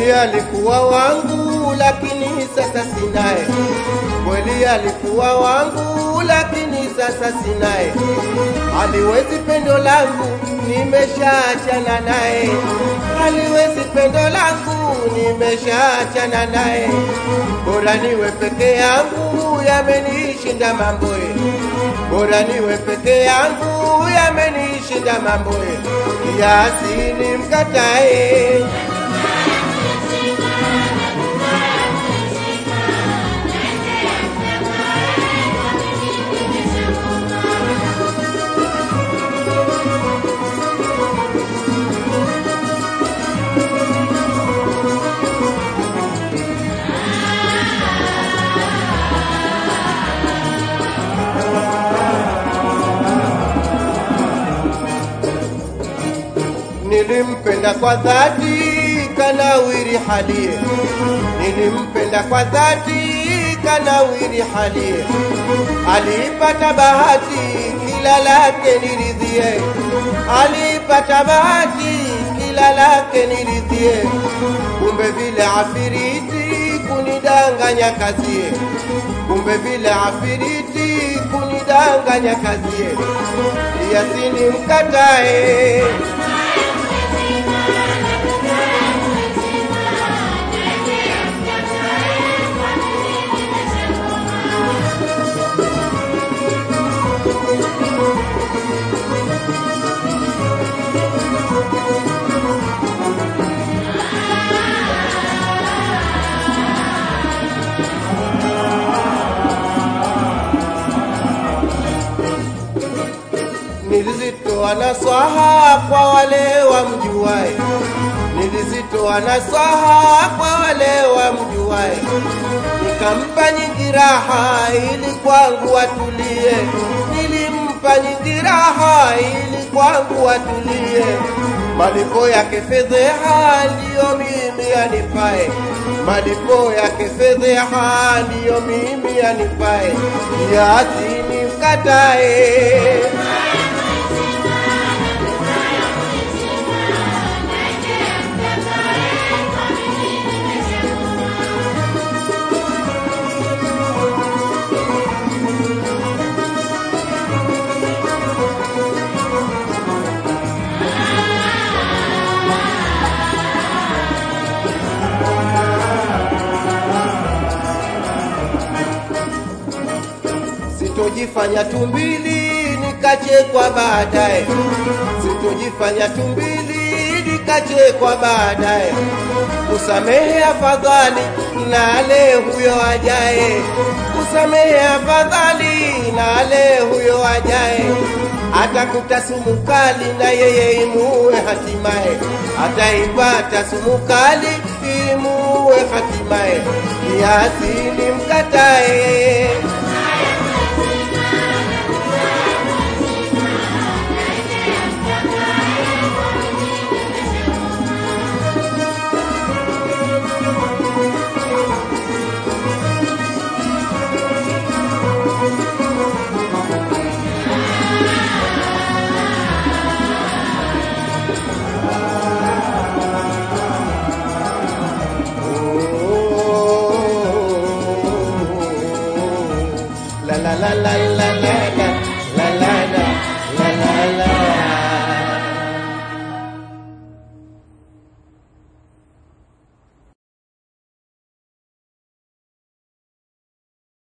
Kweli alikuwa wangu lakini sasa sinaye. Kweli alikuwa wangu lakini sasa sinaye. Haliwezi pendo langu nimeshaachana naye. Haliwezi pendo langu nimeshaachana naye. Bora niwe peke yangu yamenishinda mamboe. Bora niwe peke yangu yamenishinda mamboe. Kiasi nimkatae. Nilimpenda kwa dhati kanawiri halie. Nilimpenda kwa dhati kanawiri halie. Alipata bahati kila lake niridhie. Alipata bahati kila lake niridhie. Kumbe vile afiriti kunidanganya kazie. Kumbe vile afiriti kunidanganya kazie. Yasini mkatae. Nilizitoa nasaha kwa wale wamjuae. Nilizitoa nasaha kwa wale wamjuae. Nikampa nyingi raha ili kwangu atulie. Nilimpa nyingi raha ili kwangu atulie. Malipo yake fedheha ndiyo mimi anipae. Malipo yake fedheha ndiyo mimi anipae. Kiasi nimkatae. Sitojifanya tumbili nikachekwa baadaye. Sitojifanya tumbili nikachekwa baadaye. Usamehe afadhali nale huyo ajaye. Usamehe afadhali nale huyo ajaye. Atakuta sumu kali na yeye imuwe hatimaye. Ataipata sumu kali imuwe hatimaye. Kiasi nimkatae. La la la la la la la.